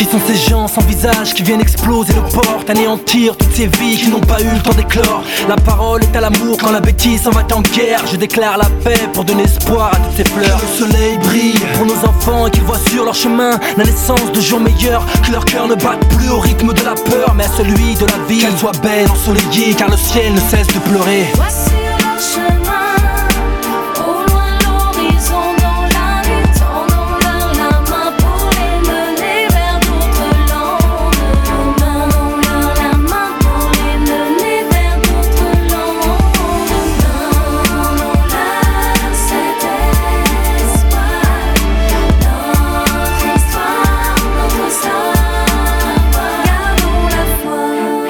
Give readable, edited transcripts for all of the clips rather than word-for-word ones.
Qui sont ces gens sans visage qui viennent exploser le port, anéantir toutes ces vies qui n'ont pas eu le temps d'éclore. La parole est à l'amour quand la bêtise s'en va en guerre. Je déclare la paix pour donner espoir à toutes ces fleurs. Que le soleil brille pour nos enfants et qu'ils voient sur leur chemin la naissance de jours meilleurs. Que leur cœur ne batte plus au rythme de la peur, mais à celui de la vie. Qu'elle soit belle, ensoleillée, car le ciel ne cesse de pleurer. Voici leur chemin. Au loin l'horizon dans la nuit, tendons leur la main pour les mener vers d'autres lendemains. Tendons leur la main pour les mener vers d'autres lendemains. Donnons-leur cet espoir, notre histoire, notre savoir. Gardons la foi.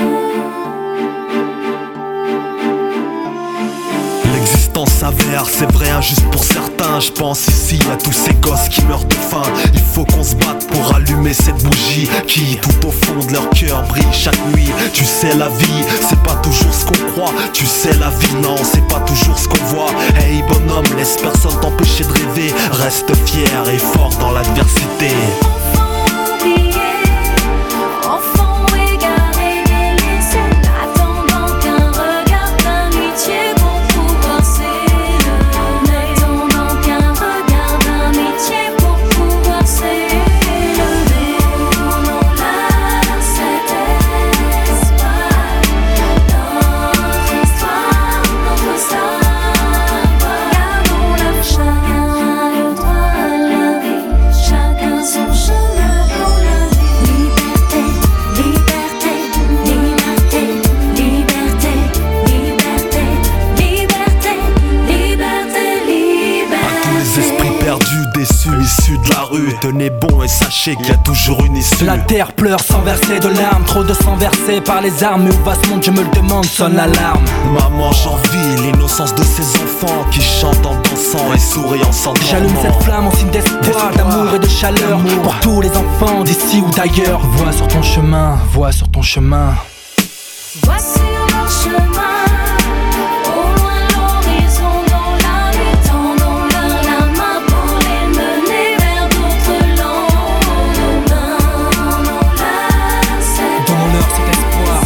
L'existence s'avère, c'est vrai injuste pour certains. Je pense ici à tous ces gosses qui meurent de faim. Il faut qu'on se batte pour allumer cette bougie qui, tout au fond de leur cœur, brille chaque nuit. Tu sais la vie, c'est pas toujours ce qu'on croit. Tu sais la vie, non, c'est pas toujours ce qu'on voit. Hey bonhomme, laisse personne t'empêcher de rêver. Reste fier et fort dans l'adversité. Enfants oubliés, enfants égarés, délaissés, n'attendant qu'un regard d'amitié pour pouvoir s'élever. N'attendant qu'un regard d'amitié pour pouvoir s'élever. Donnons-leur cet espoir, notre histoire, notre savoir. Gardons la foi. Chacun a le droit à la vie, chacun son chemin pour la vie. Liberté, liberté, liberté, liberté, liberté, liberté, liberté, À tous les esprits liberté. perdus, déçus, issus de la rue, tenez bon et sachez qu'il y a toujours une issue. La terre pleure sans verser de larmes, trop de sang versé par les armes. Mais où va ce monde, je me le demande, sonne l'alarme. Maman, j'envie l'innocence de ces enfants qui chantent en dansant et souriant sans J'allume dormant. cette flamme en signe d'espoir, d'amour et de chaleur pour tous les enfants d'ici ou d'ailleurs. Vois sur ton chemin, vois sur ton chemin. Voici leur chemin. Au loin l'horizon dans la nuit, tendons leur la main pour les mener vers d'autres lendemains. Donnons-leur cet Donnons-leur cet espoir,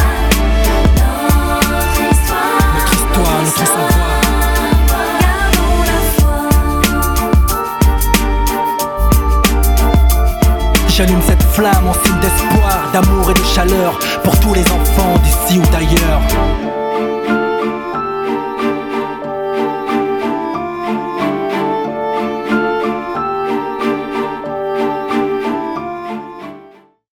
notre histoire, notre histoire, notre savoir. gardons la foi. J'allume cette flamme en signe d'espoir, d'amour et de chaleur pour tous les enfants d'ici ou d'ailleurs.